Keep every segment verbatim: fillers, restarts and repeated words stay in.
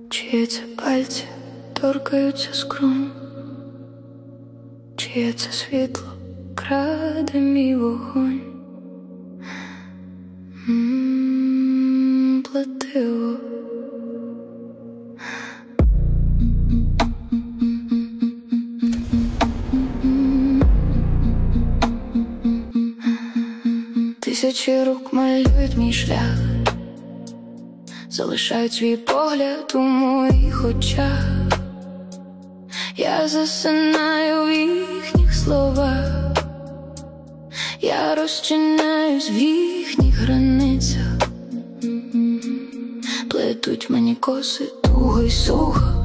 Чиї це пальці торкаються скронь, чиє це світло краде мій вогонь. М-м, плетиво. Тисячі рук малюють мій шлях, залишають свій погляд у моїх очах. Я засинаю в їхніх словах, я розчиняюсь в їхніх границях. Плетуть мені коси туго й сухо,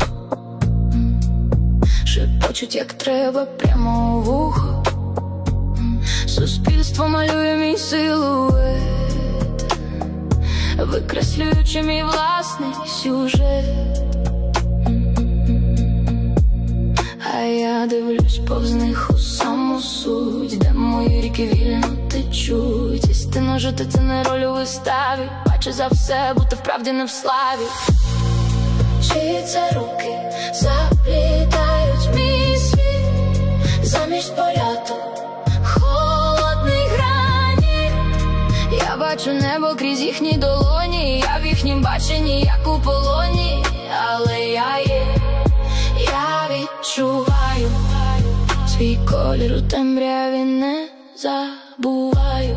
шепочуть як треба прямо у вухо. Суспільство малює мій силует, викреслюючи мій власний сюжет. А я дивлюсь повз них у саму суть, де мої ріки вільно течуть. Істинно жити — це не роль у виставі, бачу за все, бути вправді не в славі. Чиї це руки заплітають мій світ, замість польоту холодний граніт. Я бачу небо крізь їхні долоні, я в їхнім баченні як у полоні. Але я є, я відчуваю свій колір у темряві, не забуваю.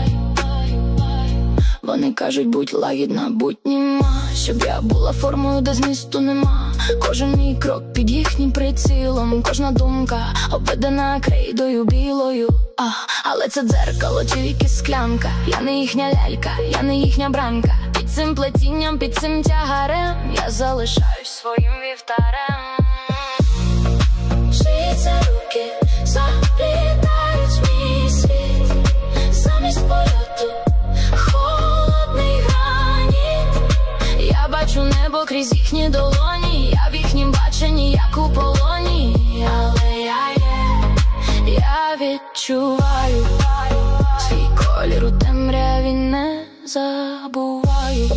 Вони кажуть, будь лагідна, будь німа, щоб я була формою, де змісту нема. Кожен мій крок під їхнім прицілом, кожна думка обведена крейдою білою. А, але це дзеркало чи віки склянка. Я не їхня лялька, я не їхня бранка. Під цим плетінням, під цим тягарем я залишаюсь своїм вівтарем. Чиї це руки заплітають мій світ, замість польоту холодний граніт. Я бачу небо крізь їхні долоні, я в їхнім баченні як у полоні. Але я є, я відчуваю свій колір у темряві, не забуваю.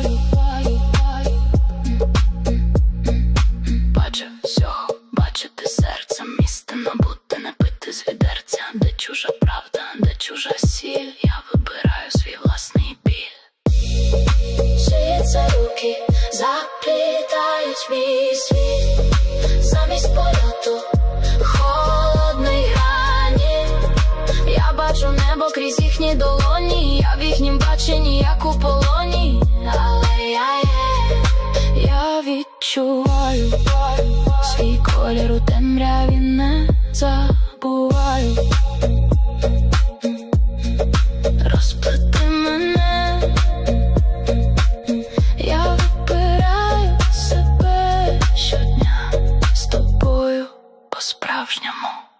Бачу всього, бачити серцем, істинно бути, не пити з відерця. Де чужа правда, де чужа сіль, я вибираю свій власний біль. Чиї це руки заплітають мій світ, замість польоту холодний граніт. Я бачу небо крізь їхні долоні, я в їхнім баченні як у полоні. Але я є, я відчуваю свій колір у темряві, не забуваю. Розплети мене, я вибираю себе щодня з тобою по-справжньому.